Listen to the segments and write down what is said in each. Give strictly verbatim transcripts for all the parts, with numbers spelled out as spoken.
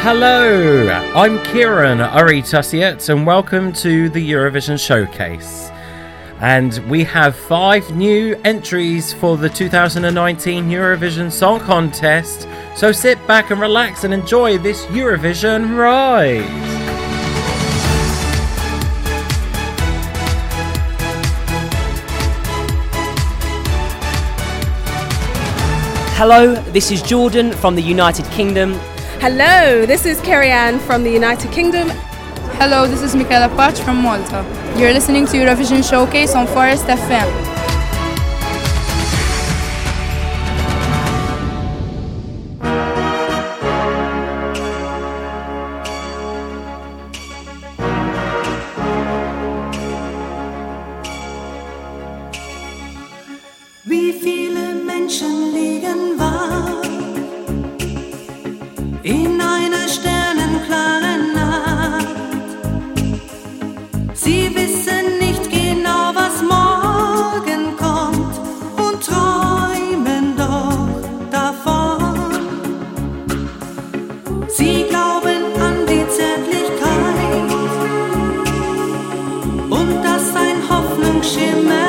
Hello, I'm Kieran Urry-Tussiett and welcome to the Eurovision Showcase. And we have five new entries for the two thousand nineteen Eurovision Song Contest, so sit back and relax and enjoy this Eurovision ride. Hello, this is Jordan from the United Kingdom. Hello, this is Kerry-Ann from the United Kingdom. Hello, this is Michaela Patch from Malta. You're listening to Eurovision Showcase on Forest F M. Wie viele Menschen liegen wach in einer sternenklaren Nacht. Sie wissen nicht genau, was morgen kommt und träumen doch davon. Sie glauben an die Zärtlichkeit und dass ein Hoffnungsschimmer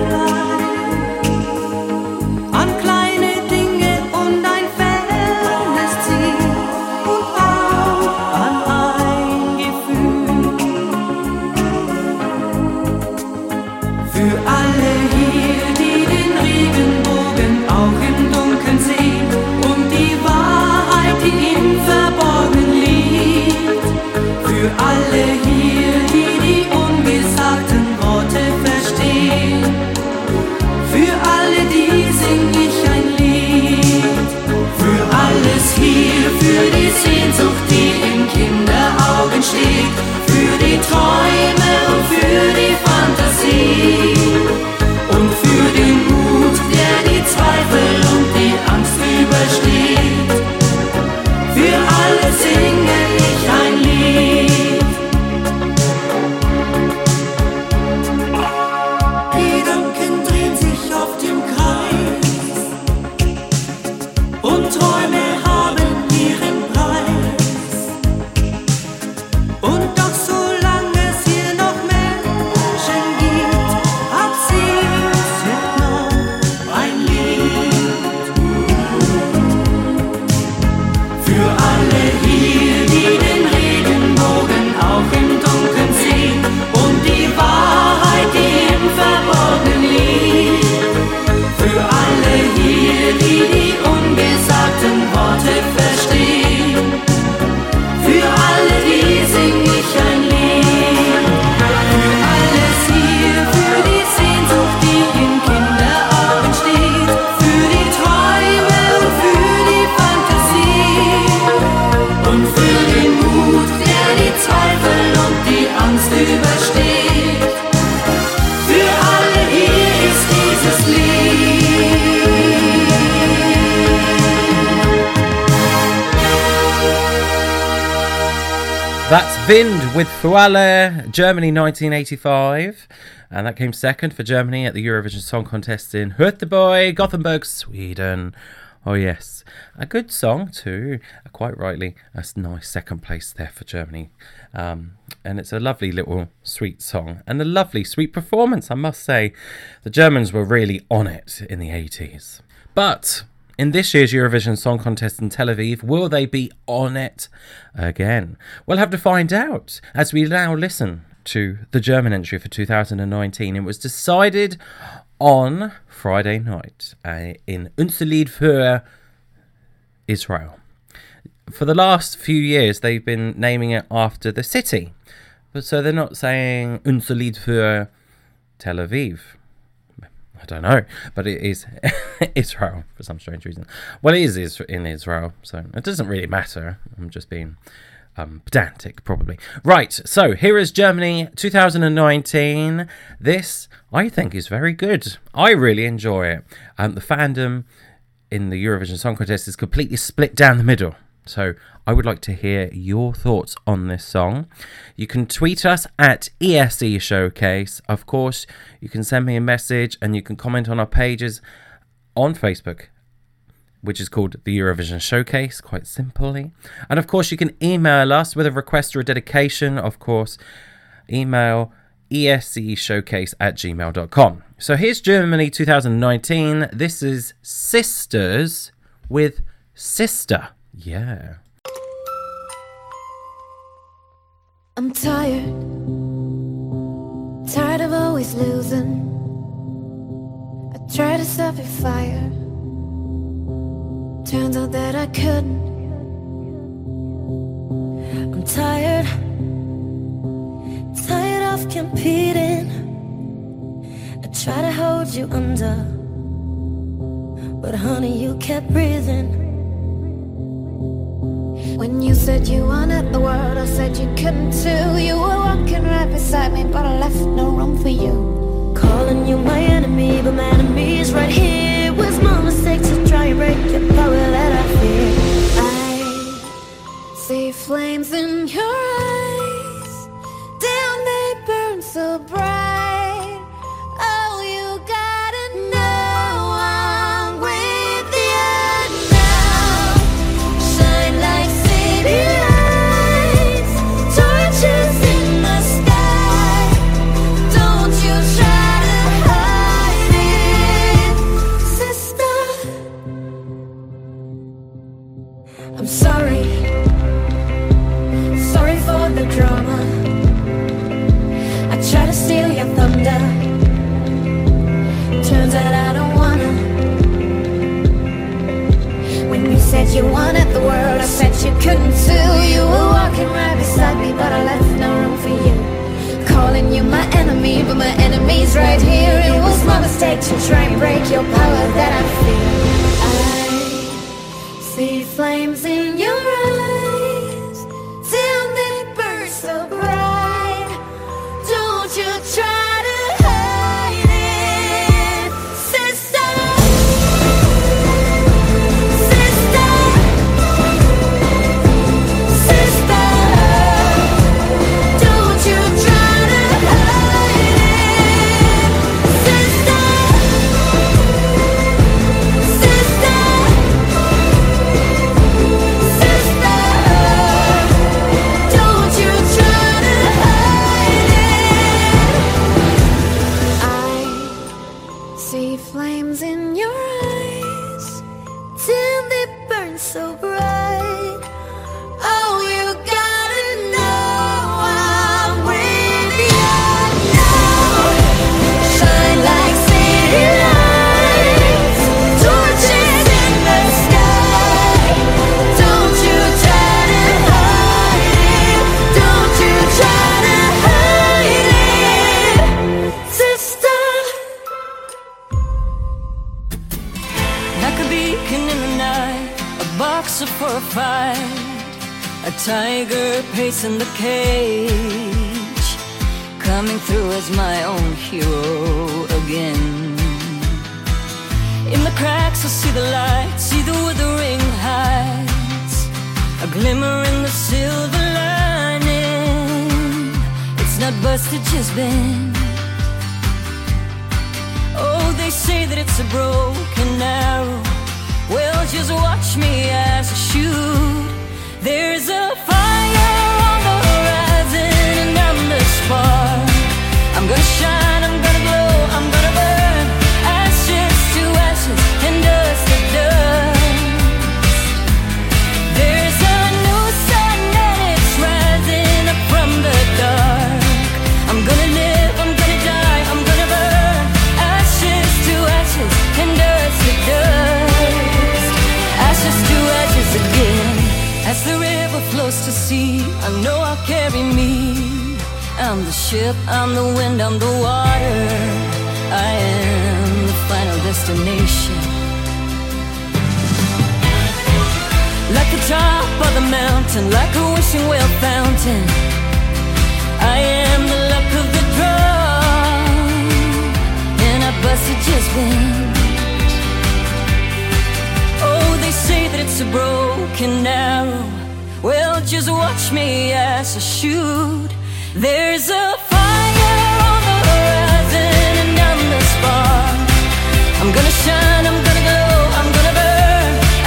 für die Sehnsucht, die in Kinderaugen steht, für die Träume und für die Fantasie und für den Mut, der die Zweifel und die Angst übersteht. Für alle singe ich ein Lied. Die Gedanken drehen sich auf dem Kreis und Träume That's Vind with Fuale, Germany nineteen eighty-five, and that came second for Germany at the Eurovision Song Contest in Göteborg, Gothenburg, Sweden. Oh yes, a good song too, quite rightly, a nice second place there for Germany. Um, and it's a lovely little sweet song, and a lovely sweet performance, I must say. The Germans were really on it in the eighties. But in this year's Eurovision Song Contest in Tel Aviv, will they be on it again? We'll have to find out as we now listen to the German entry for two thousand nineteen. It was decided on Friday night uh, in Unser Lied für Israel. For the last few years, they've been naming it after the city. But so they're not saying Unser Lied für Tel Aviv. I don't know, but it is Israel for some strange reason. Well, it is in Israel, so it doesn't really matter. I'm just being um, pedantic, probably. Right, so here is Germany two thousand nineteen. This, I think, is very good. I really enjoy it. Um, the fandom in the Eurovision Song Contest is completely split down the middle. So I would like to hear your thoughts on this song. You can tweet us at E S E Showcase. Of course, you can send me a message and you can comment on our pages on Facebook which is called the Eurovision Showcase, quite simply. And of course, you can email us with a request or a dedication. Of course, email esceshowcase at gmail dot com. So here's Germany twenty nineteen. This is Sisters with Sister. Yeah. I'm tired, tired of always losing. I tried to stop your fire, turns out that I couldn't. I'm tired, tired of competing. I try to hold you under, but honey, you kept breathing. When you said you wanted the world, I said you couldn't too. You were walking right beside me, but I left no room for you. Calling you my enemy, but my enemy is right here. It was my mistake to try and break your power that I fear. I see flames in your eyes, damn they burn so bright. Oh, you gotta know I'm with you now. Shine like city lights, torches in the sky. Don't you try to hide it, sister. I'm sorry, sorry for the drama. I try to steal your thunder, turns out I don't wanna. When you said you wanted the world, I said you couldn't too. You were walking right beside me, but I left no room for you. Calling you my enemy, but my enemy's right here. It was my mistake to try and break your power that I feel. I see flames in your eyes, till they burn so bright. Don't you try to hide it, sister. Sister, sister. Don't you try to hide it, sister. Sister, sister. Don't you try to hide it. I see flames in your eyes, till they burn so bright. Oh, you gotta know I'm with you now. Shine like city lights, torches in the sky. Don't you try to hide it. Don't you try to hide it, sister. Like a beacon in the night, a boxer for a fight, a tiger pacing the cage, coming through as my own hero again. In the cracks I see the light, see the withering heights, a glimmer in the silver lining. It's not busted, just bent. Oh, they say that it's a broken arrow. Well, just watch me as I shoot. There's a fire on the horizon, and I'm the spark. I'm gonna shine, I'm gonna glow, I'm gonna burn. Ashes to ashes and dust to dust. There's a new sun and it's rising up from the dark. I'm gonna live, I'm gonna die, I'm gonna burn. Ashes to ashes and dust to dust. Ashes to ashes again. As the river flows to sea, I know I'll carry me. I'm the ship, I'm the wind, I'm the water. I am the final destination. Like the top of the mountain, like a wishing well fountain. I am the luck of the draw, and I busted just bent. Oh, they say that it's a broken arrow. Well, just watch me as I shoot. There's a fire on the horizon, and I'm the spark. I'm gonna shine, I'm gonna glow, I'm gonna burn.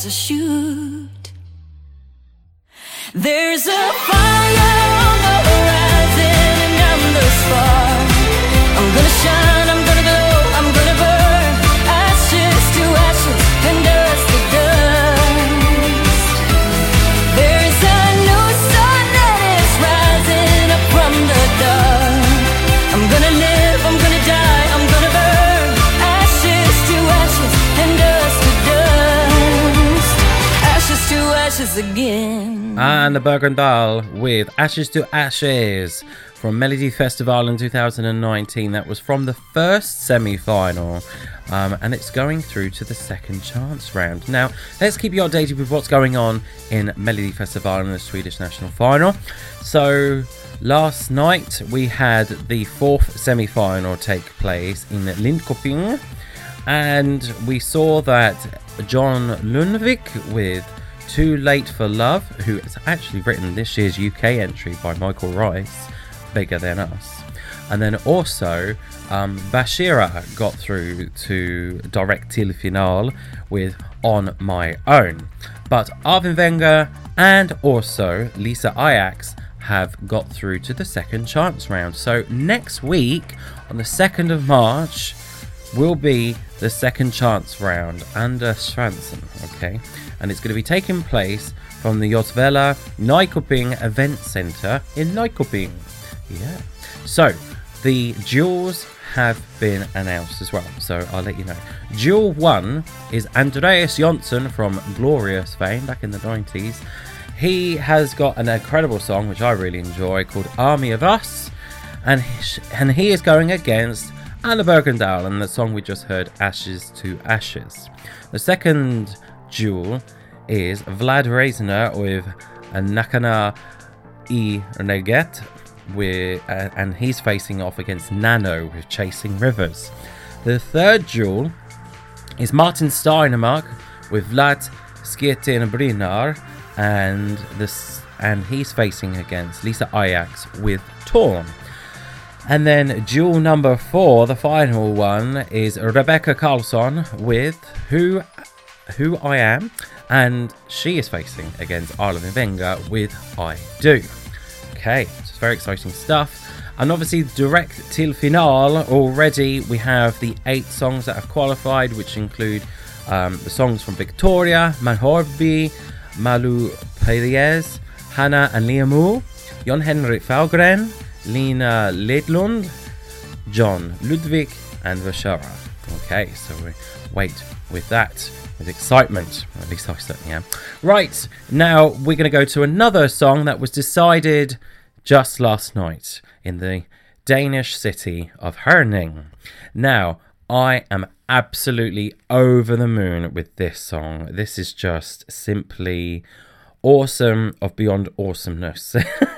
as I should. There's a fire on the horizon and I'm thus far. I'm gonna shine, I'm gonna glow, I'm gonna burn. Ashes to ashes and dust to dust. There's a new sun that is rising up from the dark. I'm gonna live, I'm gonna die, I'm gonna burn. Ashes to ashes and dust to dust. Ashes to ashes again. And the Bergendal with Ashes to Ashes from Melody Festival in two thousand nineteen. That was from the first semi-final, um, and it's going through to the second chance round. Now, let's keep you updated with what's going on in Melody Festival in the Swedish national final. So, last night we had the fourth semi-final take place in Linköping, and we saw that John Lundvik with Too Late for Love, who has actually written this year's U K entry by Michael Rice, Bigger Than Us. And then also, um, Bashira got through to direct till final with On My Own. But Arvin Wenger and also Lisa Ajax have got through to the second chance round. So next week, on the second of March, will be the second chance round under Svansen, okay? And it's going to be taking place from the Josvela Nyköping Event Centre in Nyköping. Yeah. So, the duels have been announced as well, so I'll let you know. Duel one is Andreas Jonsson from Glorious fame back in the nineties. He has got an incredible song, which I really enjoy, called Army of Us, and he, and he is going against Anna Bergendahl, and the song we just heard, Ashes to Ashes. The second duel is Vlad Reisner with Nakana I Neget, with, uh, and he's facing off against Nano with Chasing Rivers. The third duel is Martin Steinemark with Vlad Skjetin-Brynjar, and this and he's facing against Lisa Ajax with Torn. And then duel number four, the final one, is Rebecca Karlsson with Who Who I Am, and she is facing against Arvin Wenger with I Do. Okay, so it's very exciting stuff. And obviously, direct till final already, we have the eight songs that have qualified, which include um, the songs from Victoria, Manhorby, Malu Perez, Hannah and Liamu, Jon Henrik Fahlgren, Lina Ledlund, John Ludwig, and Vashara. Okay, so we wait with that with excitement. Or at least I certainly am. Right, now we're going to go to another song that was decided just last night in the Danish city of Herning. Now, I am absolutely over the moon with this song. This is just simply awesome of beyond awesomeness.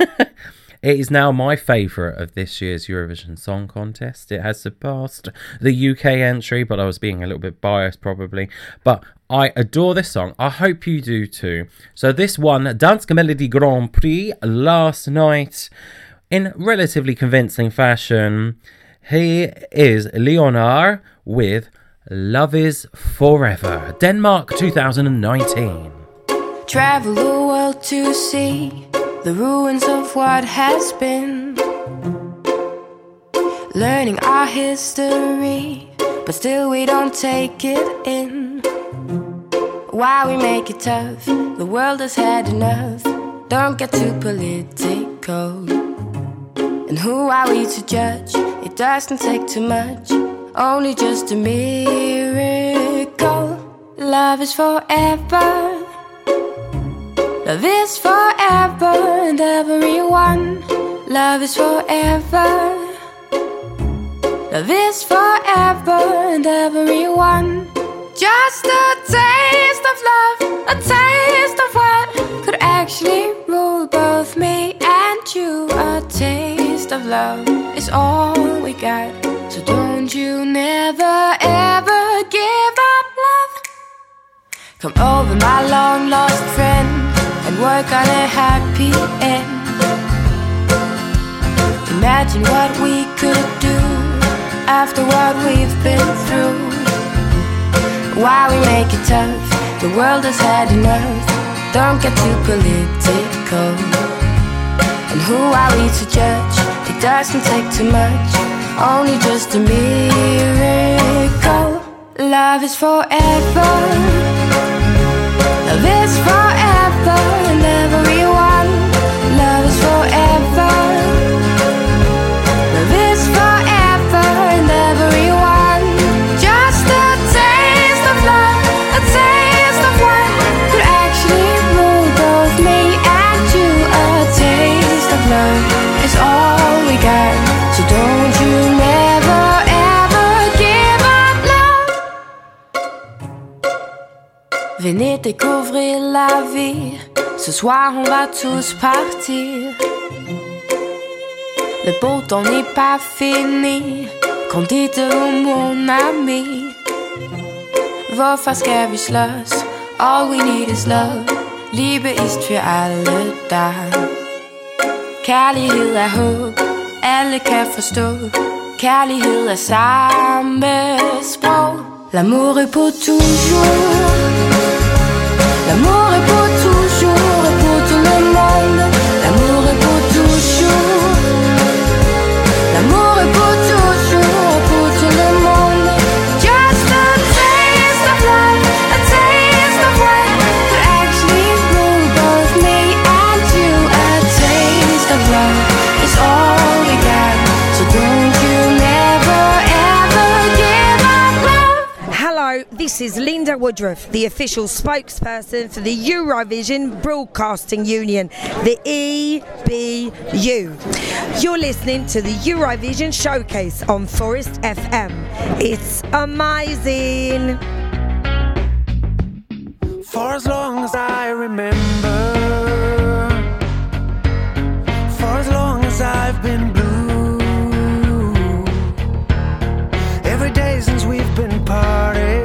It is now my favourite of this year's Eurovision Song Contest. It has surpassed the U K entry, but I was being a little bit biased probably. But I adore this song. I hope you do too. So this won Danske Melodi Grand Prix last night in relatively convincing fashion. He is Leonard with Love Is Forever. Denmark twenty nineteen. Travel the world to see the ruins of what has been, learning our history, but still we don't take it in. Why we make it tough, the world has had enough. Don't get too political. And who are we to judge? It doesn't take too much, only just a miracle. Love is forever. Love is forever and everyone. Love is forever. Love is forever and everyone. Just a taste of love, a taste of what could actually rule both me and you. A taste of love is all we got, so don't you never ever give up love. Come over, my long lost friend, and work on a happy end. Imagine what we could do after what we've been through. Why we make it tough, The world has had enough. Don't get too political. And who are we to judge? It doesn't take too much, only just a miracle. Love is forever. Love is forever and everyone. Love is forever. Love is forever and everyone. Just a taste of love, a taste of what could actually rule both me and you. A taste of love is all we got, so don't you never ever give up love. Venez découvrir la vie. Ce soir on va tous partir. Le beau temps n'est pas fini. Kom dit mon ami. Hvorfor skal vi slås? All we need is love. Liebe ist für alle da. Kærlighed er håb. Alle kan forstå. Kærlighed er samme sprog. L'amour est pour toujours. L'amour est pour toujours et pour tout le monde. L'amour est pour toujours. L'amour est pour toujours et pour tout le monde. Just a taste of love, a taste of what could actually rule both me and you. A taste of love is all we got, so don't you never ever give up love. Hello, this is Linda Woodruff, the official spokesperson for the Eurovision Broadcasting Union, the E B U. You're listening to the Eurovision Showcase on Forest F M. It's amazing. For as long as I remember, for as long as I've been blue, every day since we've been parting,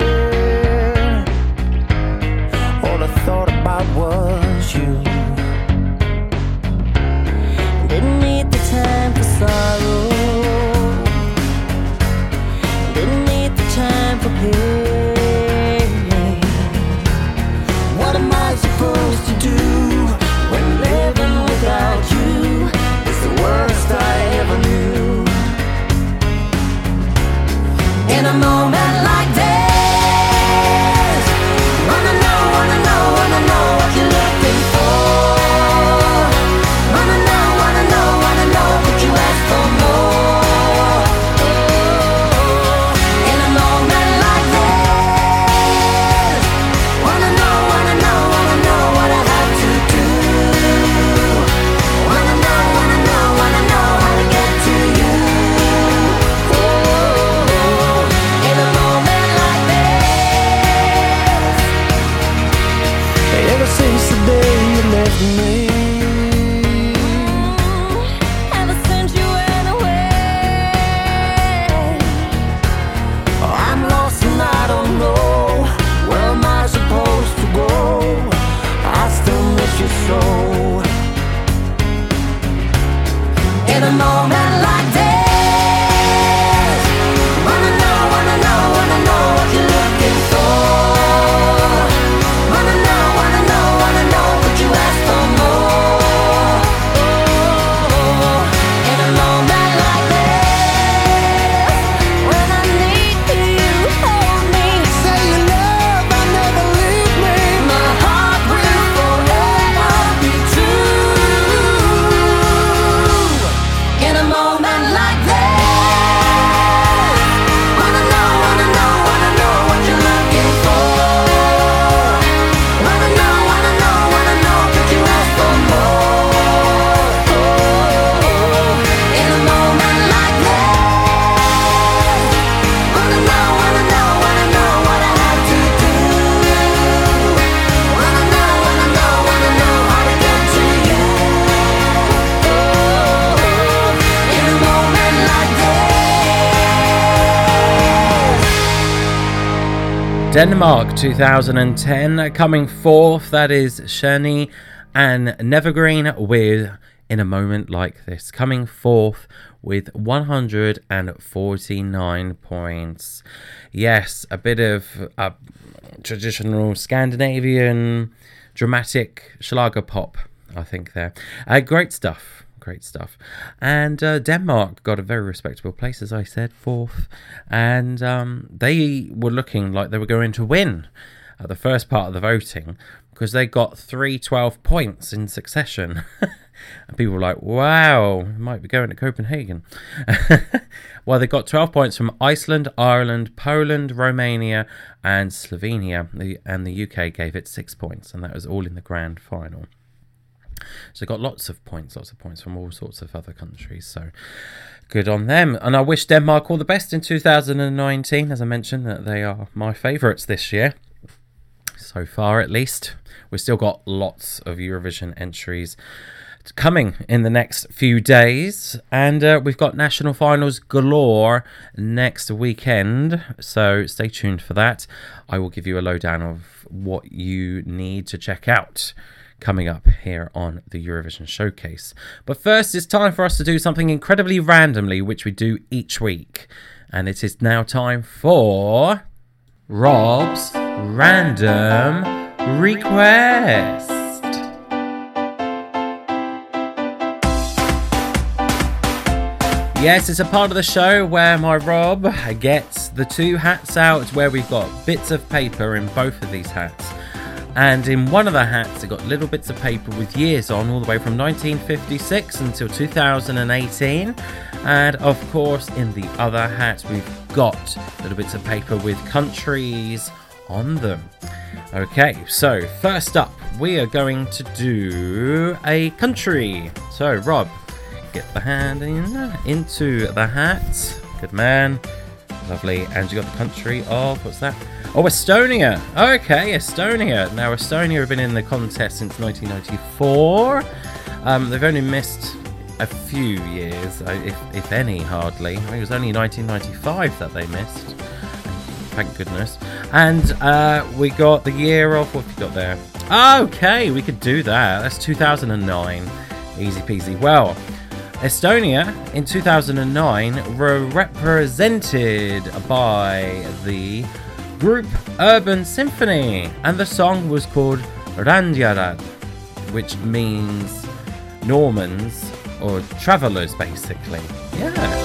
all I thought about was you. Didn't need the time for sorrow, didn't need the time for pain. What am I supposed to do when living without you is the worst I ever knew? In a moment like this, wanna know, wanna know, wanna know what you're looking for. Wanna know, wanna know, wanna know, could you ask for more? In a moment like this, wanna know, wanna know, wanna know what I have to do. Wanna know, wanna know, wanna know how to get to you. In a moment like this, ever since the day you left me, ever since you went away, I'm lost and I don't know where am I supposed to go. I still miss you so. In a moment like this, wanna know, wanna know, wanna know what you're looking for. Wanna know, wanna know, wanna know, could you ask for more? In a moment like this, when I need you, hold me. Say your love, I'll never leave me. My heart will forever be true. In a moment like this, wanna know, wanna know, wanna know what you're looking for. Wanna know, wanna know, wanna know, could you ask for more? In a moment like this, wanna know, wanna know, wanna know what I have to do. Wanna know, wanna know, wanna know how to get to you. In a moment like this. Denmark two thousand ten coming fourth. That is Shani and Nevergreen with In a Moment Like This, coming fourth with one hundred forty-nine points. Yes, a bit of uh, traditional Scandinavian dramatic Schlager pop, I think there. Uh, great stuff, great stuff. And uh, Denmark got a very respectable place, as I said, fourth. And um, they were looking like they were going to win at the first part of the voting, because they got three twelve points in succession. And people were like, wow, might be going to Copenhagen. Well, they got twelve points from Iceland, Ireland, Poland, Romania, and Slovenia. The, and the U K gave it six points, and that was all in the grand final. So got lots of points, lots of points from all sorts of other countries. So good on them. And I wish Denmark all the best in two thousand nineteen. As I mentioned, that they are my favourites this year. So far, at least. We've still got lots of Eurovision entries coming in the next few days, and uh, we've got national finals galore next weekend, so stay tuned for that. I will give you a lowdown of what you need to check out coming up here on the Eurovision Showcase. But first, it's time for us to do something incredibly randomly, which we do each week, and it is now time for Rob's Random Request. Yes, it's a part of the show where my Rob gets the two hats out, where we've got bits of paper in both of these hats. And in one of the hats, it got little bits of paper with years on, all the way from nineteen fifty-six until two thousand eighteen. And of course, in the other hat, we've got little bits of paper with countries on them. Okay, so first up, we are going to do a country. So, Rob, get the hand in into the hat. Good man. Lovely. And you got the country of, what's that? Oh, Estonia. Okay, Estonia. Now, Estonia have been in the contest since nineteen ninety-four. Um, they've only missed a few years, if, if any, hardly. I think it was only nineteen ninety-five that they missed. Thank goodness. And uh, we got the year of, what have you got there? Okay, we could do that. That's two thousand nine. Easy peasy. Well, Estonia in two thousand nine were represented by the group Urban Symphony, and the song was called Randjarad, which means Normans or travellers, basically. Yeah.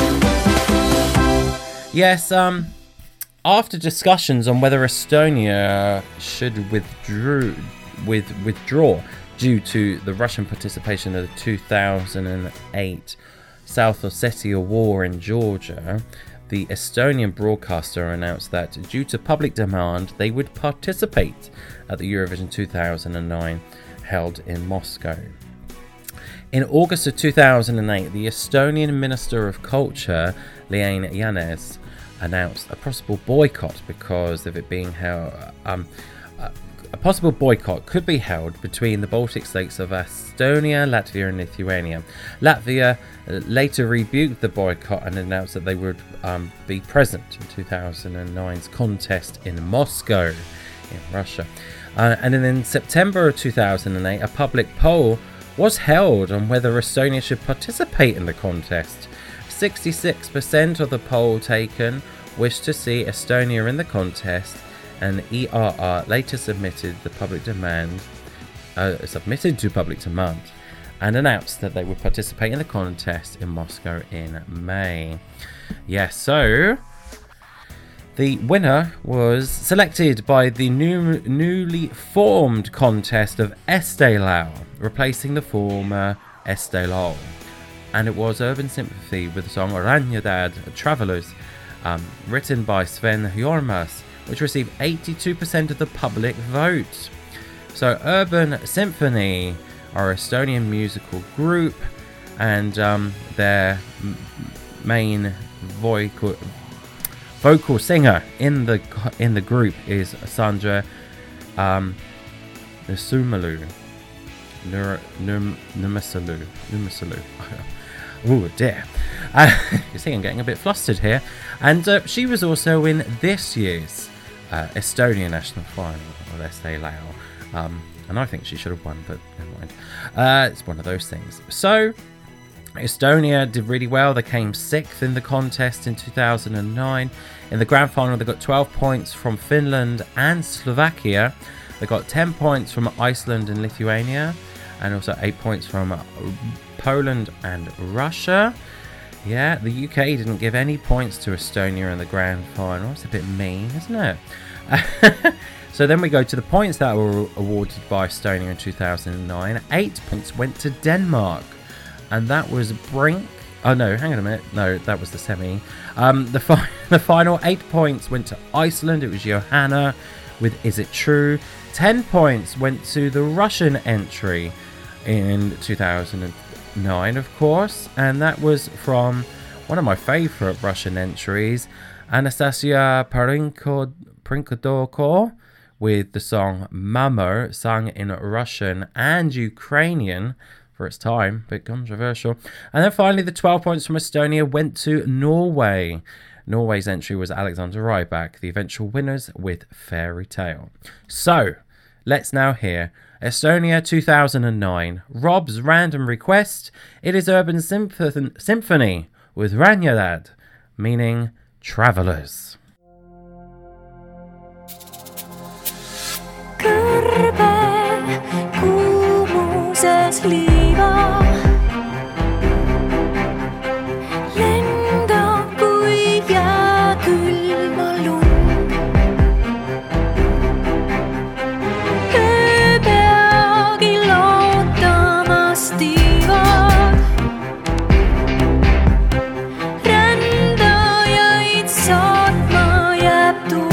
Yes, um, after discussions on whether Estonia should withdrew, with, withdraw due to the Russian participation in the two thousand eight South Ossetia War in Georgia, the Estonian broadcaster announced that due to public demand, they would participate at the Eurovision two thousand nine held in Moscow. In August of two thousand eight, the Estonian Minister of Culture, Liina Jänes, announced a possible boycott because of it being held. Um, uh, a possible boycott could be held between the Baltic states of Estonia, Latvia, and Lithuania. Latvia later rebuked the boycott and announced that they would um, be present in two thousand nine's contest in Moscow, in Russia. Uh, and then in September of two thousand eight, a public poll was held on whether Estonia should participate in the contest. sixty-six percent of the poll taken wished to see Estonia in the contest, and E R R later submitted the public demand, uh, submitted to public demand, and announced that they would participate in the contest in Moscow in May. Yes, so the winner was selected by the new, newly formed contest of Estelau, replacing the former Estelol. And it was Urban Sympathy with the song Randjarad, Travellers, um, written by Sven Jormas, which received eighty-two percent of the public vote. So Urban Symphony are an Estonian musical group, and um, their m- main vocal, vocal singer in the in the group is Sandra um, Nurmisumalu. Nur, Nur, Nurmisumalu. Nurmisumalu. Oh dear. Uh, you see, I'm getting a bit flustered here. And uh, she was also in this year's uh, Estonian national final of Estelau. Um, And I think she should have won, but never mind. Uh, it's one of those things. So, Estonia did really well. They came sixth in the contest in two thousand nine. In the grand final, they got twelve points from Finland and Slovakia. They got ten points from Iceland and Lithuania, and also eight points from Poland and Russia. Yeah, the U K didn't give any points to Estonia in the grand final. It's a bit mean, isn't it? So then we go to the points that were awarded by Estonia in two thousand nine. Eight points went to Denmark, and that was Brink. Oh no, hang on a minute. No, that was the semi. Um, the, fi- the final eight points went to Iceland. It was Johanna with Is It True. Ten points went to the Russian entry in two thousand nine, of course, and that was from one of my favourite Russian entries, Anastasia Parinko- Prinkodoko, with the song Mamo, sung in Russian and Ukrainian for its time, a bit controversial. And then finally, the twelve points from Estonia went to Norway. Norway's entry was Alexander Rybak, the eventual winners with Fairy Tale. So, let's now hear Estonia two thousand nine, Rob's random request. It is Urban Symph- Symphony with Ranjadad, meaning Travellers. Kõrbe kuumuses liiva lendab kui jääkülma lund. Ööpeagi lootamas tiivad rändajaid saatma jääb tuul.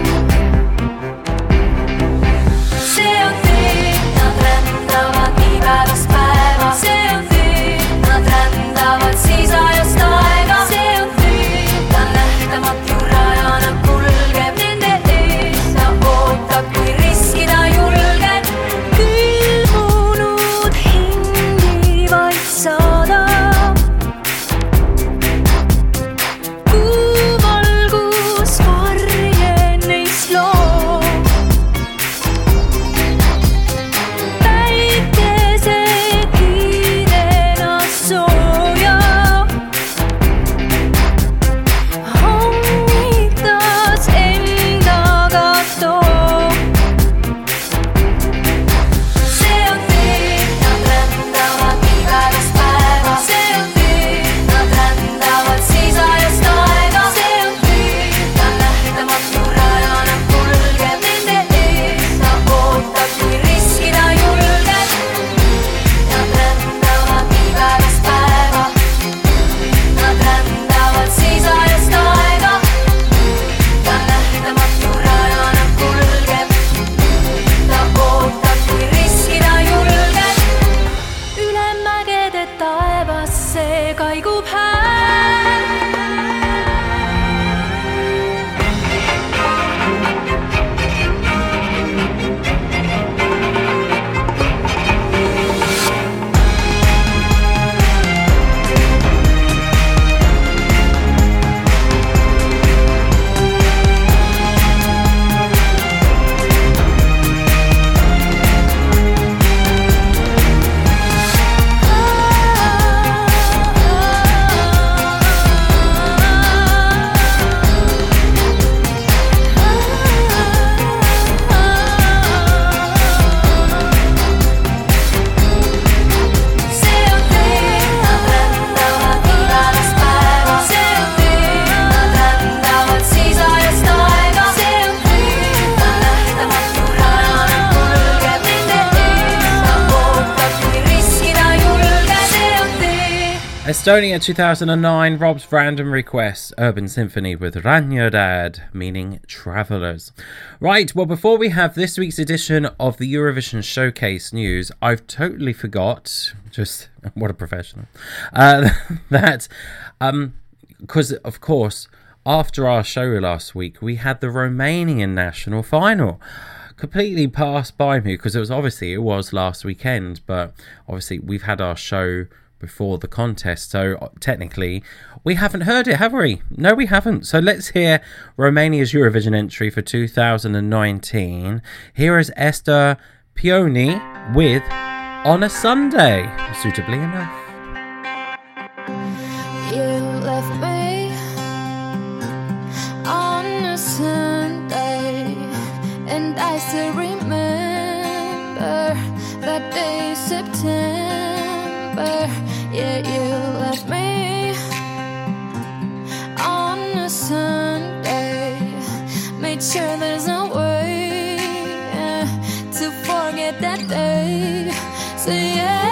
Estonia two thousand nine, Rob's random request, Urban Symphony with Ranjadad, meaning Travellers. Right, well, before we have this week's edition of the Eurovision Showcase news, I've totally forgot, just, what a professional, uh, that, um, because, of course, after our show last week, we had the Romanian national final. Completely passed by me, because it was obviously, it was last weekend, but obviously we've had our show before the contest, so technically we haven't heard it, have we? No, we haven't. So let's hear Romania's Eurovision entry for two thousand nineteen. Here is Esther Peony with On a Sunday, suitably enough. You left me on a Sunday, and I still remember that day, September. Yeah, you left me on a Sunday, made sure there's no way uh, to forget that day. So yeah.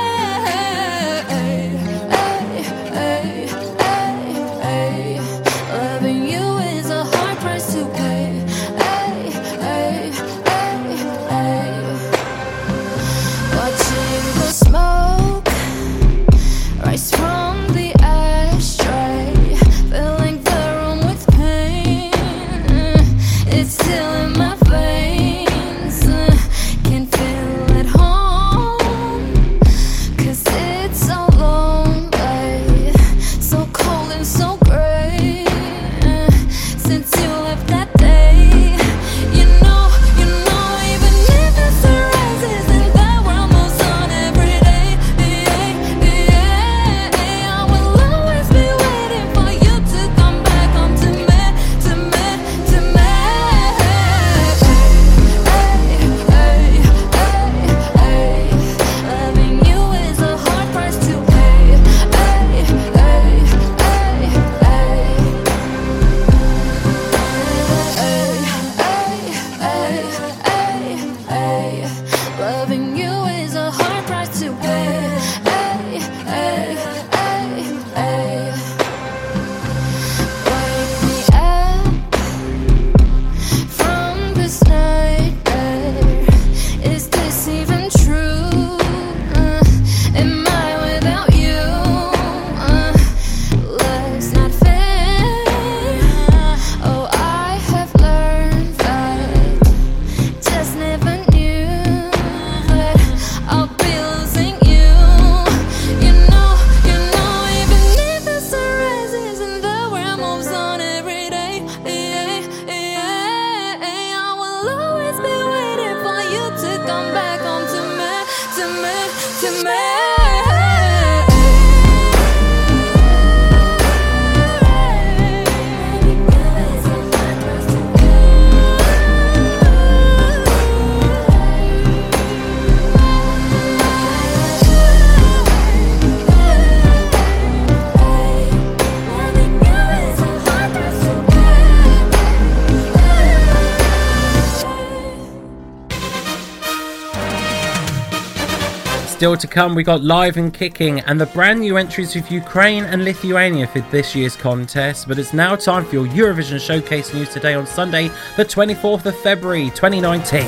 Still to come, we got Live and Kicking and the brand new entries of Ukraine and Lithuania for this year's contest. But it's now time for your Eurovision Showcase news today on Sunday, the twenty-fourth of February, twenty nineteen.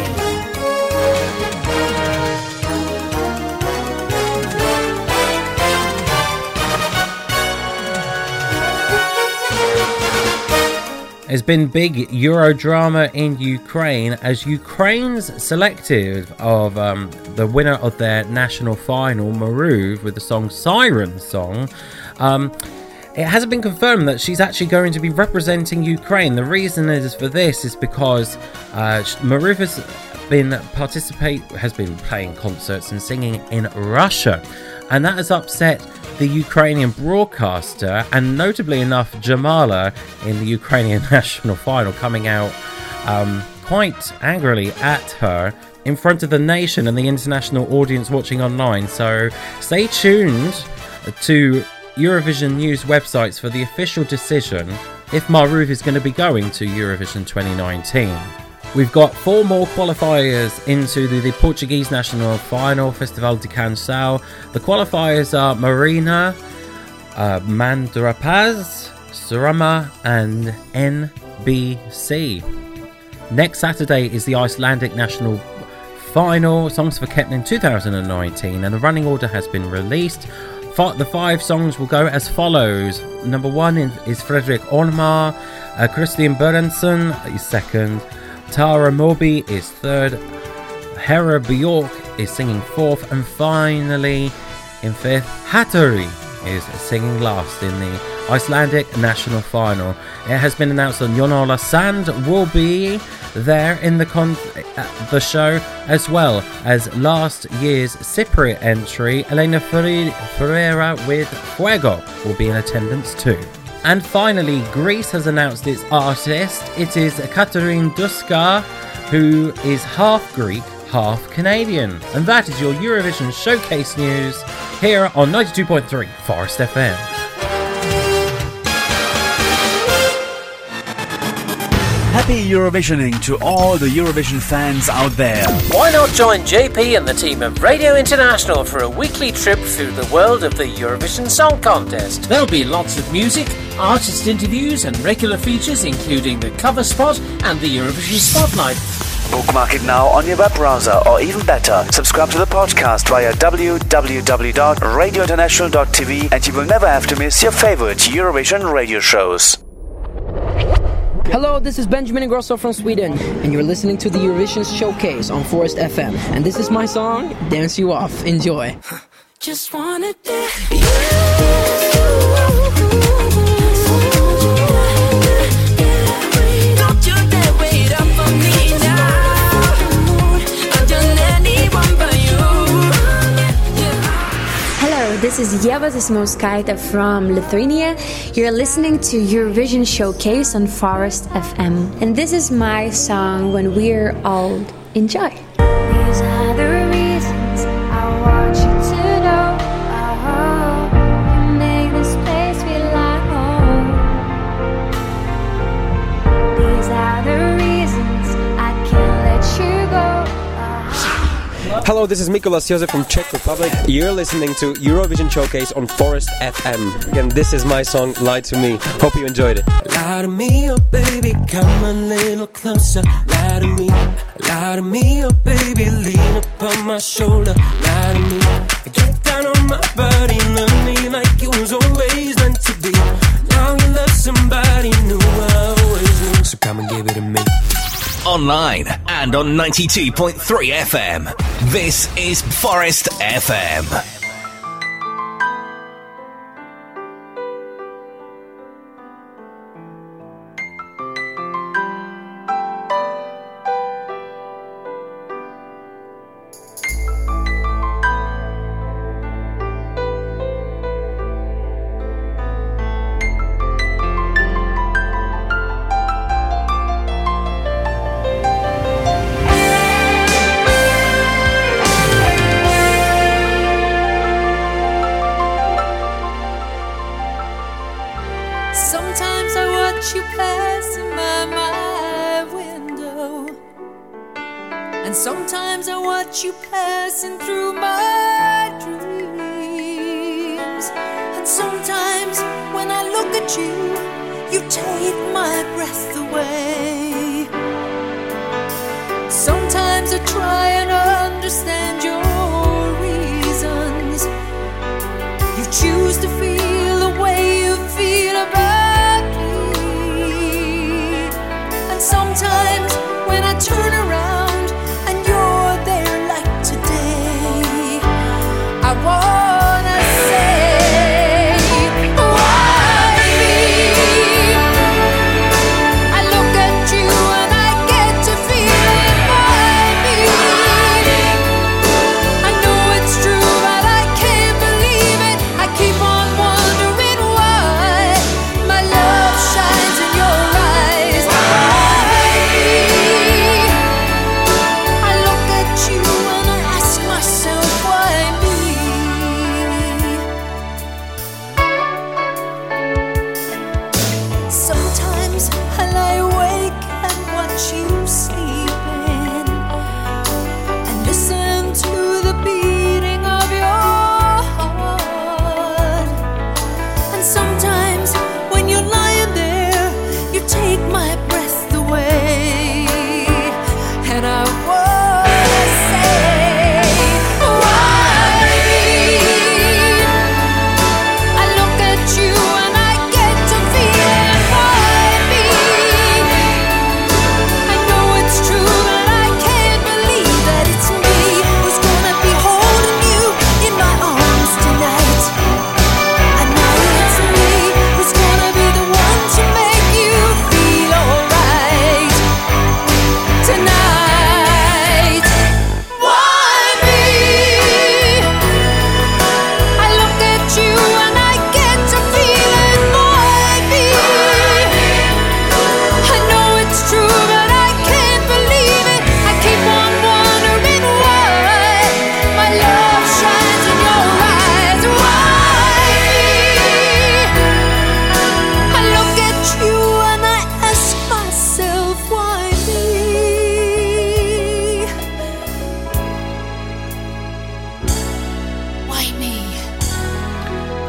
There's been big Eurodrama in Ukraine as Ukraine's selective of um, the winner of their national final, Maruv, with the song Siren Song. Um, it hasn't been confirmed that she's actually going to be representing Ukraine. The reason is for this is because uh, Maruv has been participate has been playing concerts and singing in Russia, and that has upset the Ukrainian broadcaster, and notably enough Jamala in the Ukrainian national final, coming out um, quite angrily at her in front of the nation and the international audience watching online. So stay tuned to Eurovision news websites for the official decision if Maruv is going to be going to Eurovision twenty nineteen. We've got four more qualifiers into the, the Portuguese national final, Festival de Canção. The qualifiers are Marina, uh, Mandrapaz, Surama and N B C. Next Saturday is the Icelandic national final, Songs for Kepnin two thousand nineteen, and the running order has been released. The five songs will go as follows. Number one is Fredrik Ormar, uh, Christian Berensson is second, Tara Moby is third, Hera Bjork is singing fourth, and finally in fifth, Hattori is singing last in the Icelandic national final. It has been announced that Jon Ola Sand will be there in the con- uh, the show, as well as last year's Cypriot entry. Elena Ferreira with Fuego will be in attendance too. And finally, Greece has announced its artist. It is Katerine Duska, who is half Greek, half Canadian. And that is your Eurovision Showcase news here on ninety-two point three Forest F M. Happy Eurovisioning to all the Eurovision fans out there. Why not join J P and the team of Radio International for a weekly trip through the world of the Eurovision Song Contest? There'll be lots of music, artist interviews and regular features including the cover spot and the Eurovision Spotlight. Bookmark it now on your web browser, or even better, subscribe to the podcast via w w w dot radio international dot t v and you will never have to miss your favorite Eurovision radio shows. Hello, this is Benjamin Ingrosso from Sweden, and you're listening to the Eurovision Showcase on Forest F M. And this is my song, Dance You Off. Enjoy. Just wanna dance you. Don't you dare wait up for me now. I've done anyone but you. Hello, this is Jeva Zismauskaitė from Lithuania. You're listening to Eurovision Showcase on Forest F M. And this is my song, When We're Old. Enjoy. These are the reasons I want you to know. Oh, you make this place feel like home. These are the reasons I can't let you go. Hello, this is Mikolas Josef from Czech Republic. You're listening to Eurovision Showcase on Forest F M. Again, this is my song, Lie to Me. Hope you enjoyed it. Lie to me, oh baby, come a little closer. Lie to me, lie to me, oh baby, lean upon my shoulder. Lie to me, get down on my body, love me like it was always meant to be. Now you love somebody new, I always knew, so come and give it to me. Online and on ninety-two point three F M. This is Forest F M. Sometimes I watch you passing by my window, and sometimes I watch you passing through my dreams. And sometimes when I look at you, you take my breath away. Sometimes I try and understand your reasons. You choose to feel the way you feel about me. And sometimes when I turn around and you're there like today, I wanna say, why me? I look at you and I get to feeling, why me? I know it's true but I can't believe it. I keep on wondering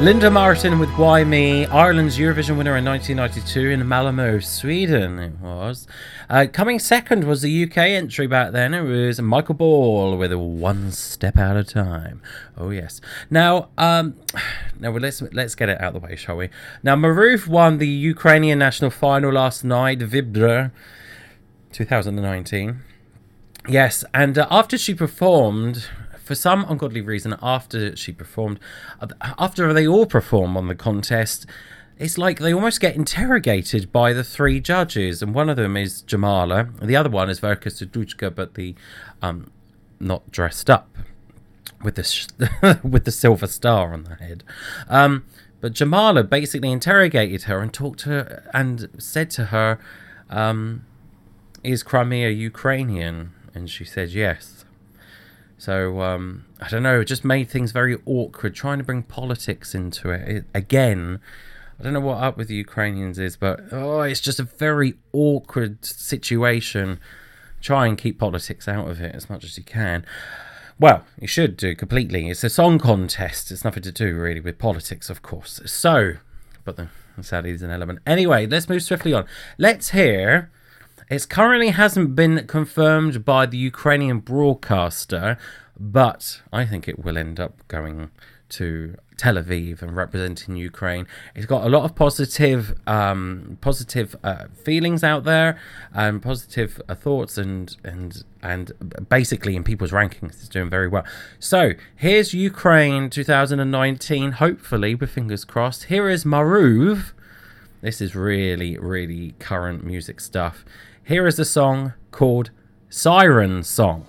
Linda Martin with Why Me, Ireland's Eurovision winner in nineteen ninety-two in Malmö, Sweden it was. Uh, coming second was the U K entry back then. It was Michael Ball with a One Step at a Time. Oh yes. Now, um, now let's let's get it out of the way, shall we? Now, Maruv won the Ukrainian national final last night, Vibra, twenty nineteen. Yes, and uh, after she performed, for some ungodly reason, after she performed, after they all perform on the contest, it's like they almost get interrogated by the three judges, and one of them is Jamala, and the other one is Verka Serduchka, but the um, not dressed up with the sh- with the silver star on the head. Um, but Jamala basically interrogated her and talked to her and said to her, um, "Is Crimea Ukrainian?" And she said yes. So, um, I don't know, it just made things very awkward, trying to bring politics into it. it. Again, I don't know what up with the Ukrainians is, but, oh, it's just a very awkward situation. Try and keep politics out of it as much as you can. Well, you should do completely. It's a song contest. It's nothing to do, really, with politics, of course. So, but the, sadly, there's an element. Anyway, let's move swiftly on. Let's hear... It currently hasn't been confirmed by the Ukrainian broadcaster, but I think it will end up going to Tel Aviv and representing Ukraine. It's got a lot of positive, um, positive uh, feelings out there, and positive uh, thoughts, and and and basically in people's rankings, it's doing very well. So here's Ukraine twenty nineteen. Hopefully, with fingers crossed. Here is Maruv. This is really, really current music stuff. Here is a song called Siren Song.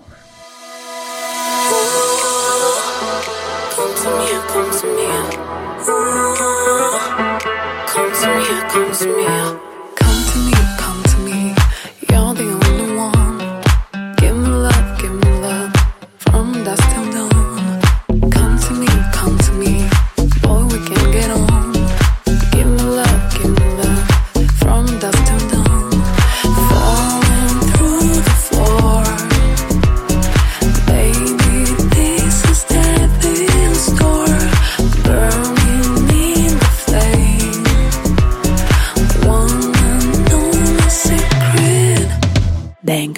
Come to me, come to me. Come to me, come to me. Come to me, come to me. You're the only one. Give me love, give me love. From dusk till dawn. Come to me, come to me. Boy, we can get on. Give me love, give me love. From dusk till dawn. Bang.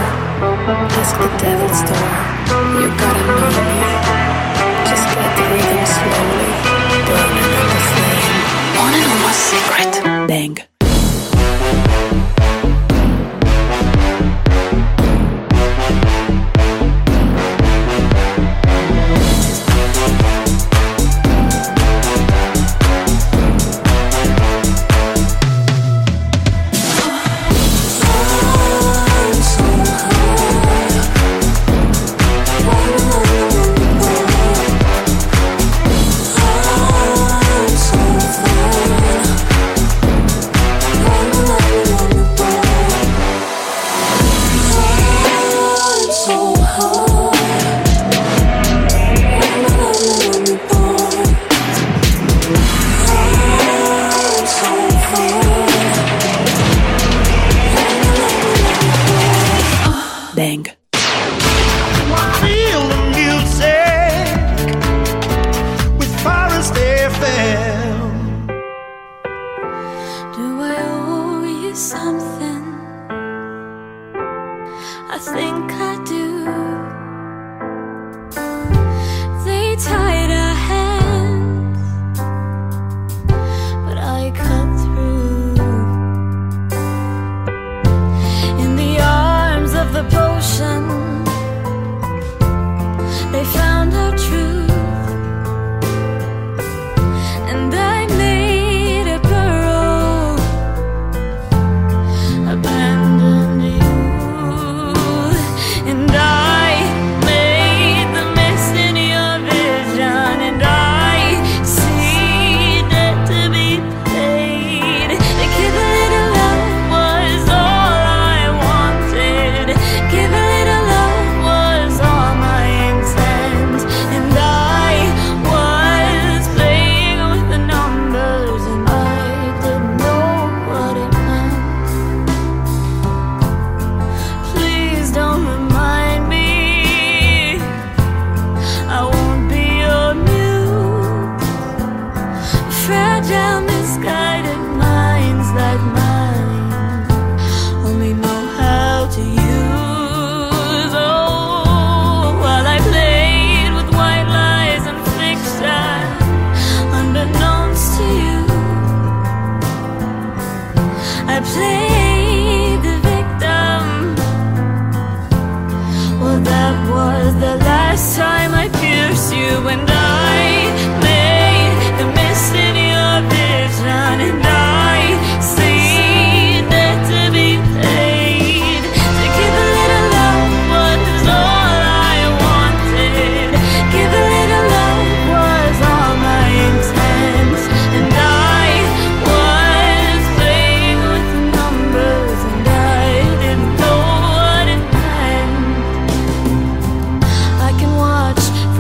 The devil's door. You gotta know me. Just get real.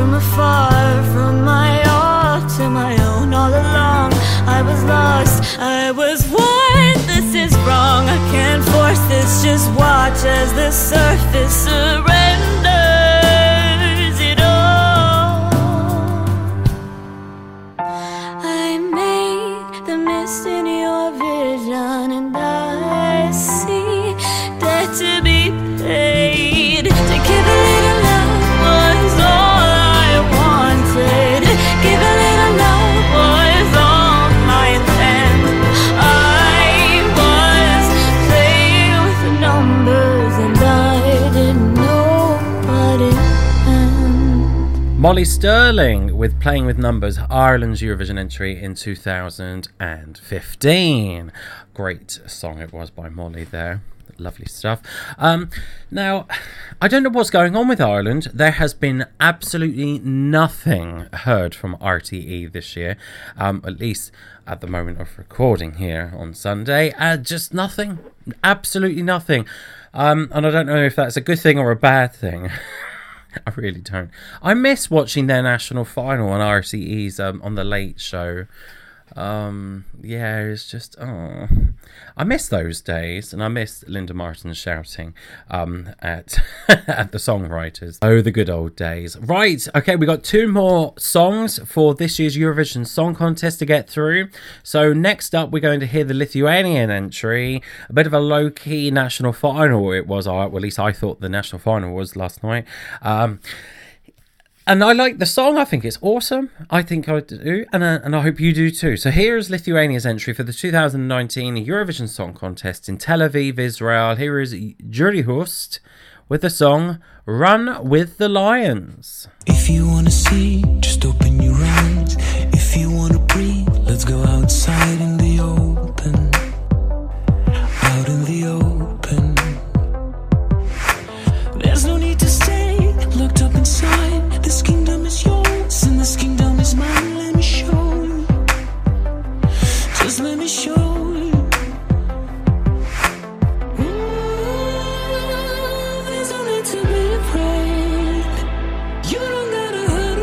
from afar, from my all to my own. All along I was lost, I was warned, this is wrong. I can't force this, just watch as the surface surrenders it all. I made the mist in your vision, and I see debt to be paid. To give a little love was all I wanted. Give a little love was all my intent. I was playing with the numbers, and I didn't know what it meant. Molly Sterling with Playing With Numbers, Ireland's Eurovision entry in two thousand fifteen. Great song it was by Molly there. Lovely stuff. Um, now, I don't know what's going on with Ireland. There has been absolutely nothing heard from R T E this year, um, at least at the moment of recording here on Sunday. Uh, just nothing. Absolutely nothing. Um, and I don't know if that's a good thing or a bad thing. I really don't. I miss watching their national final on R T E's um, on the Late Show. Um, yeah, it's just, oh, I miss those days, and I miss Linda Martin shouting um, at at the songwriters. Oh, the good old days. Right, okay, we got two more songs for this year's Eurovision Song Contest to get through. So next up, we're going to hear the Lithuanian entry, a bit of a low-key national final it was, well, at least I thought the national final was last night. Um... And I like the song. I think it's awesome. I think I do. And, uh, and I hope you do too. So here is Lithuania's entry for the two thousand nineteen Eurovision Song Contest in Tel Aviv, Israel. Here is Jury Hust with the song Run With The Lions. If you want to see, just open your eyes. If you want to breathe, let's go outside in the open. Out in the open. There's no need to stay locked up inside. This kingdom is yours and this kingdom is mine. Let me show you. Just let me show you. Ooh, there's no need to be afraid. You don't gotta hide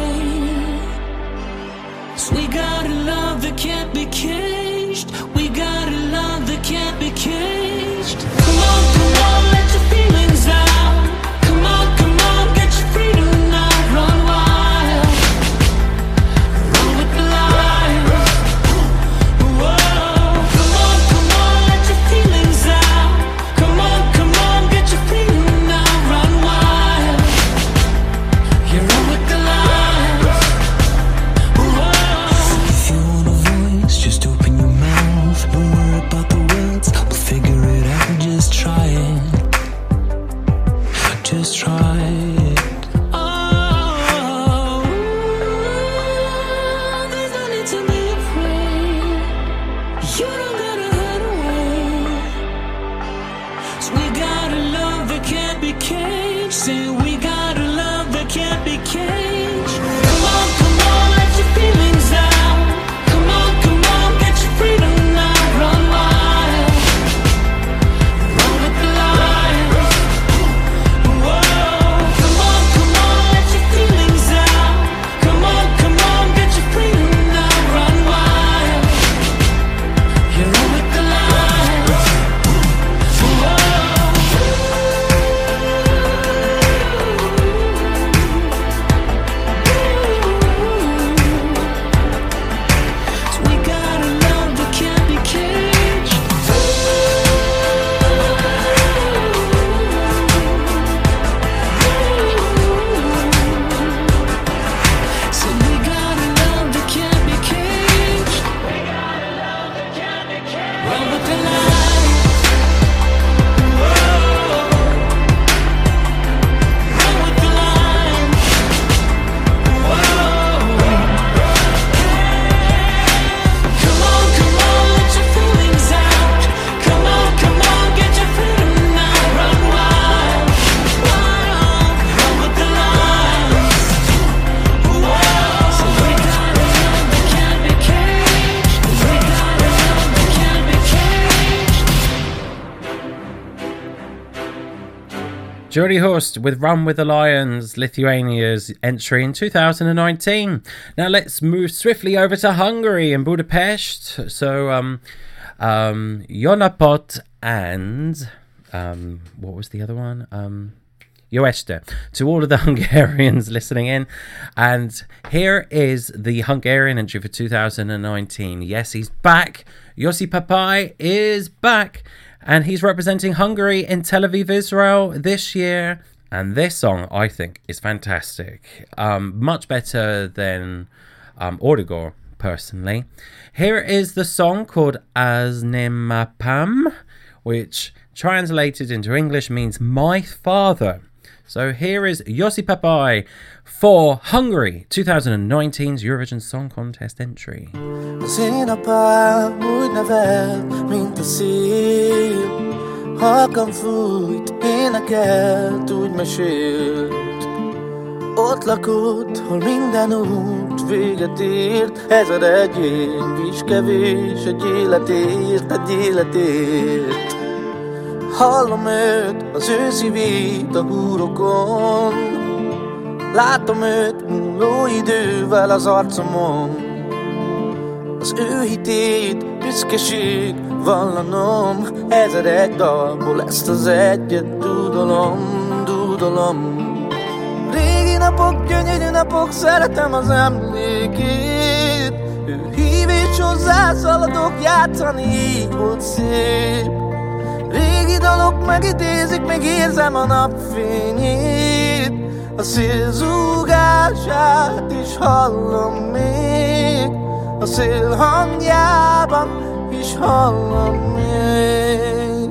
away. So we got a love that can't be caged. We got a love that can't be caged. Come on, come on, let your feelings out. Come on, come on, get your freedom now. Jody Hurst with Run with the Lions, Lithuania's entry in two thousand nineteen. Now let's move swiftly over to Hungary and Budapest. So, um, um, Jonapot and, um, what was the other one? Um, Joeste, to all of the Hungarians listening in. And here is the Hungarian entry for two thousand nineteen. Yes, he's back. Yossi Papai is back. And he's representing Hungary in Tel Aviv, Israel this year. And this song, I think, is fantastic. Um, much better than um, Ordigor, personally. Here is the song called Aznemapam, which translated into English means My Father. So here is Yossi Papai for Hungary, twenty nineteen's Eurovision Song Contest entry. Az én apám úgy nevelt, mint a szél. Halkan fújt, énekelt, úgy mesélt. Ott lakott, hol minden út véget ért. Ezer egy év is kevés, egy életért, egy életért. Hallom őt, az ő szívét a húrokon. Látom őt múló idővel az arcomon. Az ő hitét, büszkeség vallanom. Ezer egy dalból ezt az egyet dúdolom, dúdolom. Régi napok, gyönyörű napok, szeretem az emlékét. Ő hív és hozzá szaladok, játszani így volt szép. Régi dalok megidézik, még érzem a napfényét. A szél zúgását is hallom még. A szél hangjában is hallom még.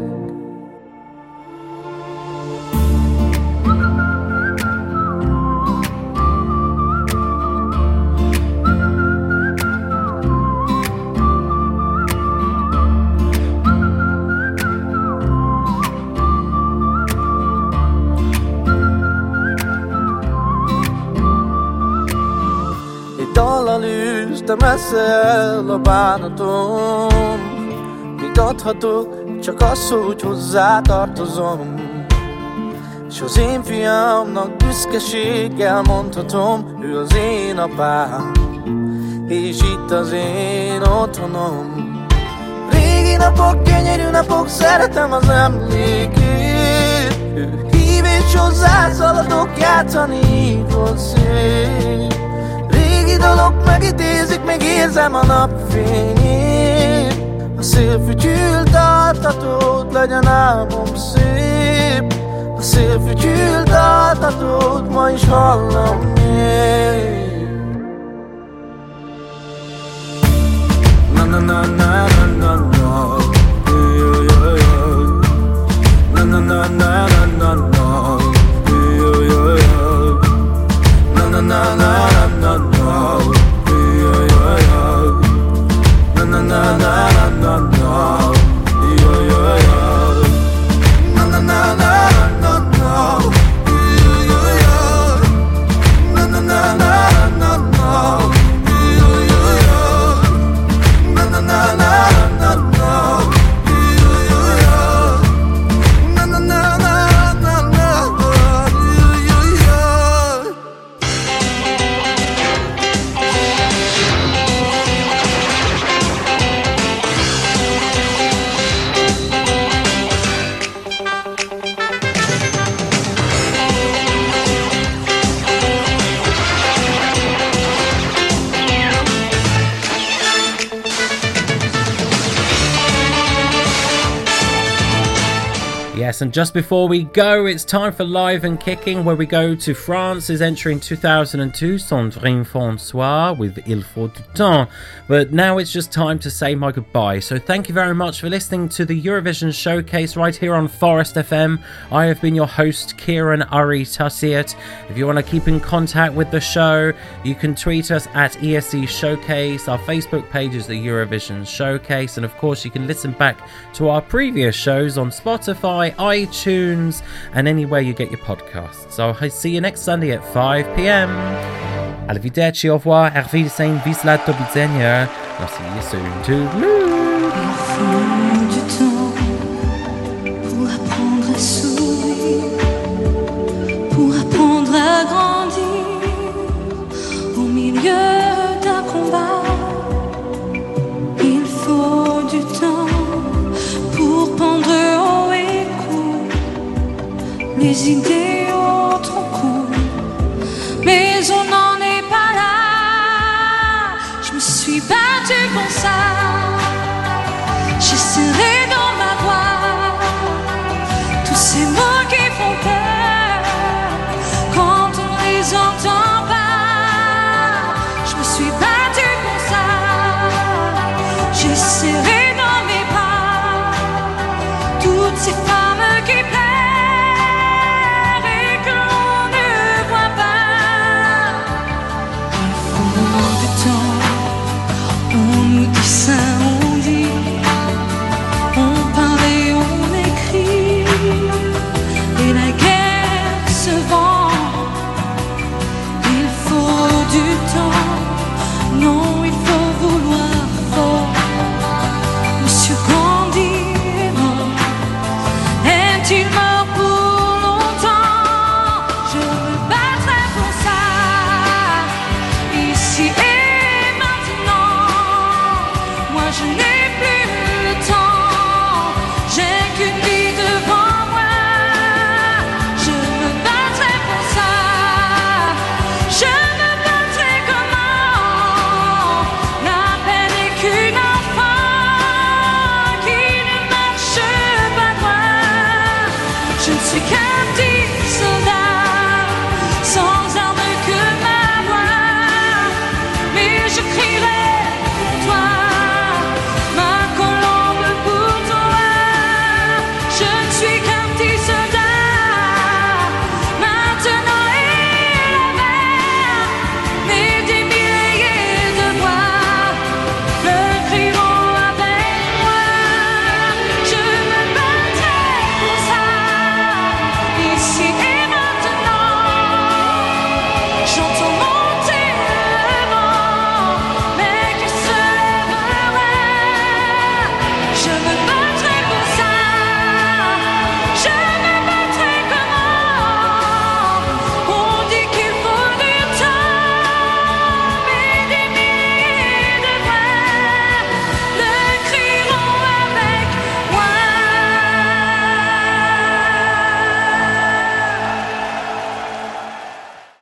Dallal űzte messze el a bánatom. Mit adhatok, csak az, hogy hozzá tartozom. S az én fiamnak büszkeséggel mondhatom, ő az én apám, és itt az én otthonom. Régi napok, gyönyörű napok, szeretem az emlékét. Ő hív és hozzá szaladok, játszani így volt szép. Régi dalok megidézik, még érzem a napfényét. A szél fütyült altatót, legyen álmom szép. A szél fütyült altatót, ma is hallom még. Na na na na na na. Na na na na na na. Na na na na. No, no, yeah, yeah, yeah. No, no, no, no, no, no, yeah, yeah, yeah. No, no, no, no, no, no, yeah, yeah, yeah. No, no, no, no, no, no, yeah, yeah, yeah. No, no, no, no, no, no, yeah, yeah, yeah. No, no, no, no, no, no, yeah, yeah, yeah. Yes, and just before we go, it's time for Live and Kicking, where we go to France's entry in two thousand two, Sandrine François with Il faut du temps. But now it's just time to say my goodbye. So thank you very much for listening to the Eurovision Showcase right here on Forest F M. I have been your host, Kieran Uri Tassiet. If you want to keep in contact with the show, you can tweet us at E S C Showcase. Our Facebook page is the Eurovision Showcase. And of course, you can listen back to our previous shows on Spotify, iTunes, and anywhere you get your podcasts. So I'll see you next Sunday at five p.m. Arrivederci, au revoir, auf Wiedersehen, Wisla, do widzenia. I'll see you soon. Toodaloo. Il faut du temps pour apprendre à sourire. mais on n'en est pas là. Je me suis battue pour ça, j'ai serré dans ma voix tous ces mots qui font peur quand on les entend pas.